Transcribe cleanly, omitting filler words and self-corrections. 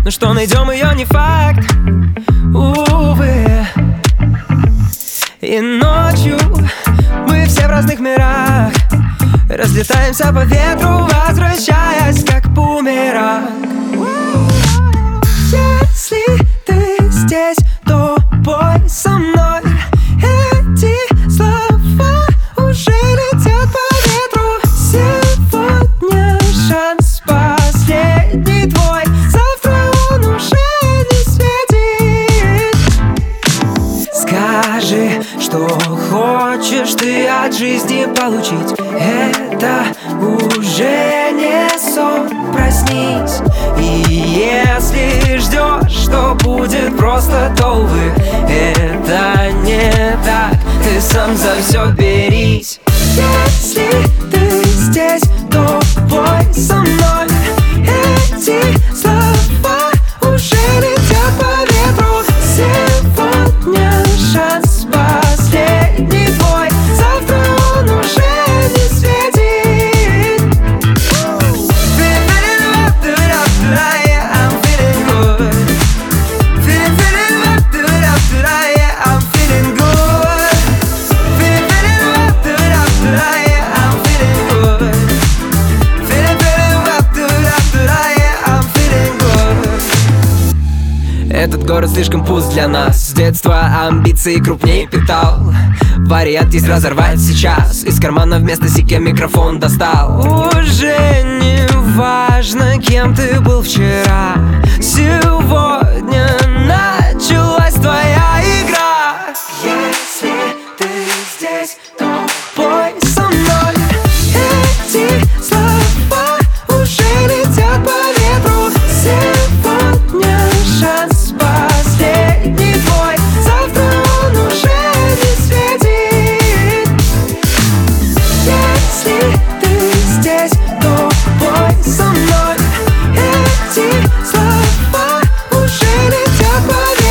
но что найдем ее не факт, увы. И ночью мы все в разных мирах, разлетаемся по ветру, возвращаясь как бумеранг. Если ты здесь, то пой со мной. Эти слова уже летят по ветру. Сегодня шанс последний твой, завтра он уже не светит. Скажи, что хочешь ты от жизни получить. Это уже не сон, проснись. И если ждешь, что будет просто, то, увы, это не так. Ты сам за все берись. Если ты здесь, то пой со мной. Эти слова уже летят по ветру. Сегодня шанс последний твой, завтра он уже не светит. Этот город слишком пуст для нас. С детства амбиции крупнее питал. Вариант есть разорвать сейчас. Из кармана вместо сики микрофон достал. Уже не важно, кем ты был вчера. Сегодня началась твоя игра. Если ты здесь, то пой со мной. Эти слова уже летят по ветру. Сегодня шанс последний твой, завтра он уже не светит. Если ты здесь, то пой со мной. Эти слова уже летят по ветру.